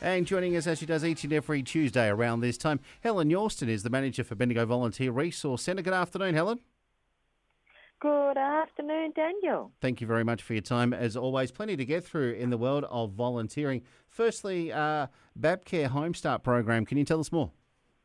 And joining us as she does each and every Tuesday around this time, Helen Yorston is the manager for Bendigo Volunteer Resource Centre. Good afternoon, Helen. Good afternoon, Daniel. Thank you very much for your time. As always, plenty to get through in the world of volunteering. Firstly, Babcare Homestart program. Can you tell us more?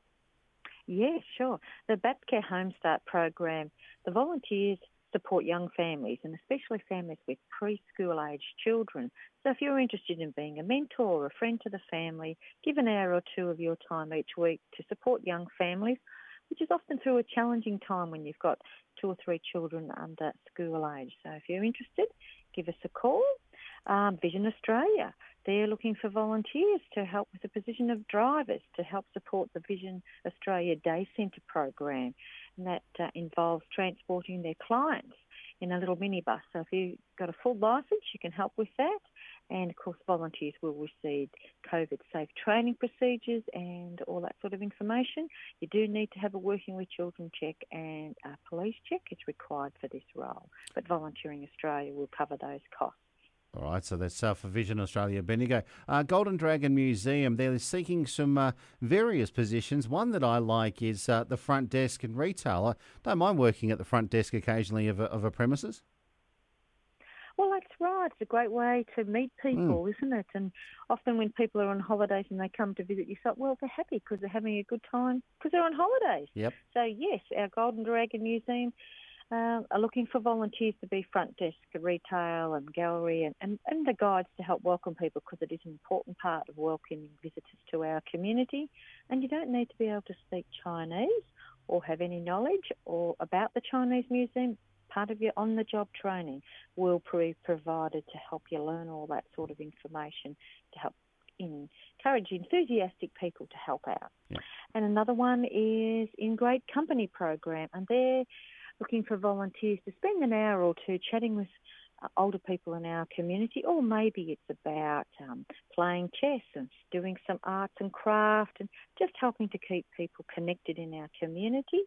Yeah, sure. The Babcare Homestart program, the volunteers support young families and especially families with preschool-aged children. So if you're interested in being a mentor or a friend to the family, give an hour or two of your time each week to support young families, which is often through a challenging time when you've got 2 or 3 children under school age. So if you're interested, give us a call. Vision Australia, they're looking for volunteers to help with the position of drivers to help support the Vision Australia Day Centre program. And that involves transporting their clients in a little minibus. So if you've got a full licence, you can help with that. And, of course, volunteers will receive COVID-safe training procedures and all that sort of information. You do need to have a working with children check and a police check. It's required for this role. But Volunteering Australia will cover those costs. All right, so that's for Vision Australia Bendigo. Golden Dragon Museum, they're seeking some various positions. One that I like is the front desk and retailer. Don't mind working at the front desk occasionally of a premises. Well, that's right. It's a great way to meet people, isn't it? And often when people are on holidays and they come to visit, you thought, well, they're happy because they're having a good time because they're on holidays. Yep. So, yes, our Golden Dragon Museum are looking for volunteers to be front desk, retail and gallery and the guides to help welcome people because it is an important part of welcoming visitors to our community. And you don't need to be able to speak Chinese or have any knowledge or about the Chinese museum. Part of your on-the-job training will be provided to help you learn all that sort of information to help encourage enthusiastic people to help out. Yeah. And another one is In Great Company program, and they're looking for volunteers to spend an hour or two chatting with older people in our community, or maybe it's about playing chess and doing some arts and craft and just helping to keep people connected in our community.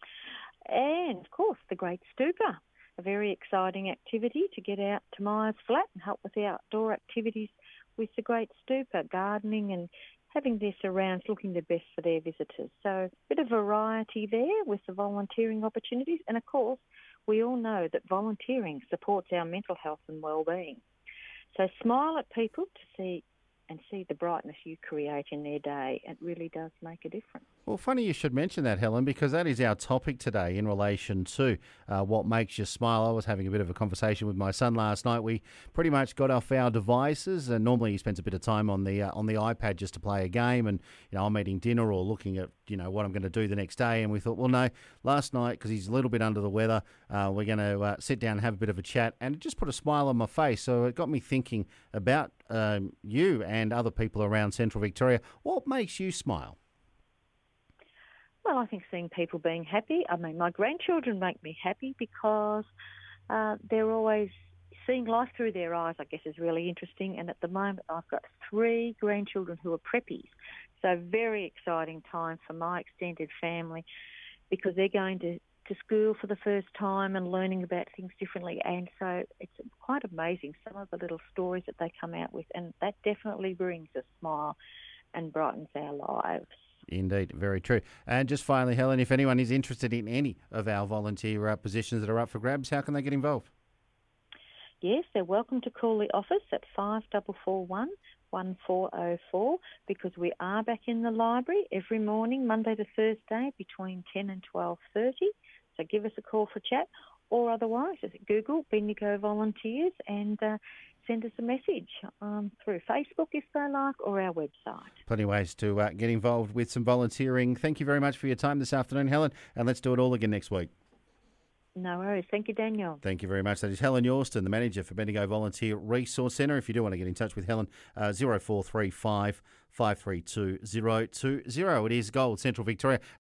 And, of course, the Great Stooper, a very exciting activity to get out to Myers Flat and help with the outdoor activities with the Great Stooper, gardening and having their surrounds looking the best for their visitors. So a bit of variety there with the volunteering opportunities. And, of course, we all know that volunteering supports our mental health and well-being. So smile at people to see the brightness you create in their day. It really does make a difference. Well, funny you should mention that, Helen, because that is our topic today in relation to what makes you smile. I was having a bit of a conversation with my son last night. We pretty much got off our devices, and normally he spends a bit of time on the iPad just to play a game, and I'm eating dinner or looking at what I'm going to do the next day. And we thought, well, no, last night because he's a little bit under the weather, we're going to sit down and have a bit of a chat, and it just put a smile on my face. So it got me thinking about you and other people around Central Victoria. What makes you smile? Well, I think seeing people being happy. I mean, my grandchildren make me happy because they're always seeing life through their eyes, I guess, is really interesting. And at the moment, I've got 3 grandchildren who are preppies. So very exciting time for my extended family because they're going to school for the first time and learning about things differently. And so it's quite amazing, some of the little stories that they come out with. And that definitely brings a smile and brightens our lives. Indeed, very true. And just finally, Helen, if anyone is interested in any of our volunteer positions that are up for grabs, how can they get involved? Yes, they're welcome to call the office at 5441 1404 because we are back in the library every morning, Monday to Thursday, between 10 and 12:30. So give us a call for chat, or otherwise just Google Bendigo Volunteers and send us a message through Facebook if they like, or our website. Plenty of ways to get involved with some volunteering. Thank you very much for your time this afternoon, Helen, and let's do it all again next week. No worries. Thank you, Daniel. Thank you very much. That is Helen Yorston, the manager for Bendigo Volunteer Resource Centre. If you do want to get in touch with Helen, 0435 532 020. It is Gold Central Victoria.